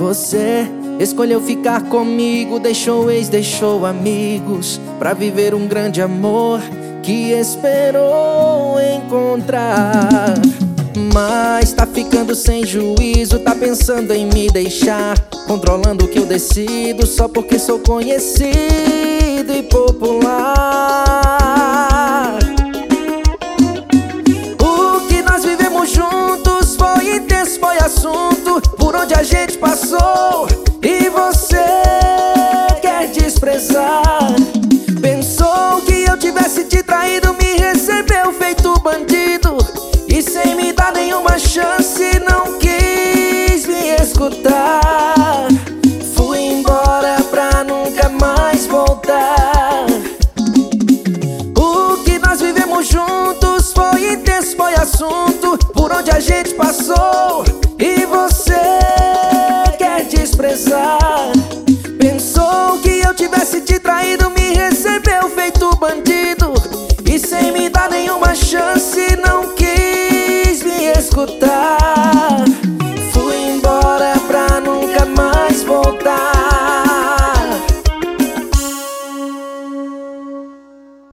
Você escolheu ficar comigo, deixou ex, deixou amigos, pra viver um grande amor que esperou encontrar. Mas tá ficando sem juízo, tá pensando em me deixar, controlando o que eu decido só porque sou conhecido e popular. O que nós vivemos juntos foi intenso, foi assunto por onde a gente passou, e você quer desprezar. Pensou que eu tivesse te traído, me recebeu feito bandido, e sem me dar nenhuma chance não quis me escutar. Fui embora pra nunca mais voltar. O que nós vivemos juntos foi intenso, foi assunto por onde a gente passou, e você quer desprezar. Pensou que eu tivesse te traído, me recebeu feito bandido, e sem me dar nenhuma chance não quis me escutar. Fui embora pra nunca mais voltar.